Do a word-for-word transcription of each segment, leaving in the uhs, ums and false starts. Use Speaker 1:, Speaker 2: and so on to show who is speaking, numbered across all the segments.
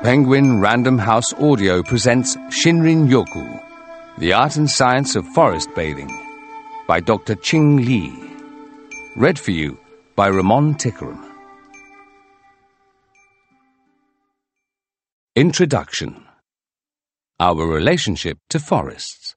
Speaker 1: Penguin Random House Audio presents Shinrin Yoku, The Art and Science of Forest Bathing, by Doctor Ching Li. Read for you by Ramon Tickeram. Introduction. Our relationship to forests.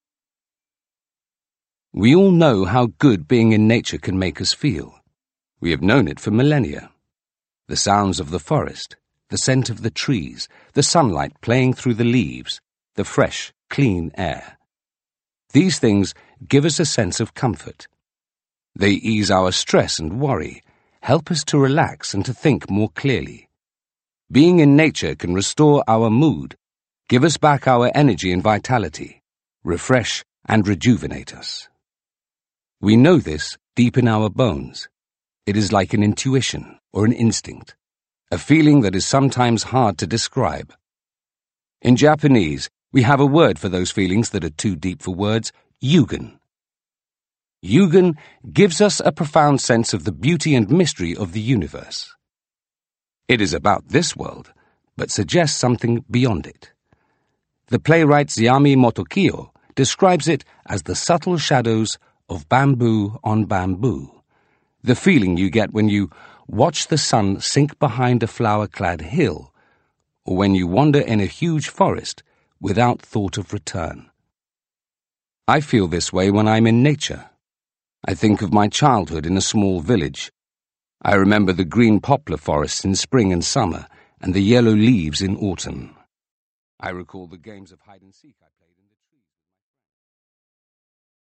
Speaker 1: We all know how good being in nature can make us feel. We have known it for millennia. The sounds of the forest, the scent of the trees, the sunlight playing through the leaves, the fresh, clean air. These things give us a sense of comfort. They ease our stress and worry, help us to relax and to think more clearly. Being in nature can restore our mood, give us back our energy and vitality, refresh and rejuvenate us. We know this deep in our bones. It is like an intuition or an instinct, a feeling that is sometimes hard to describe. In Japanese, we have a word for those feelings that are too deep for words, yugen. Yugen gives us a profound sense of the beauty and mystery of the universe. It is about this world, but suggests something beyond it. The playwright Zayami Motokiyo describes it as the subtle shadows of bamboo on bamboo, the feeling you get when you watch the sun sink behind a flower-clad hill, or when you wander in a huge forest without thought of return. I feel this way when I'm in nature. I think of my childhood in a small village. I remember the green poplar forests in spring and summer, and the yellow leaves in autumn. I recall the games of hide and seek I played.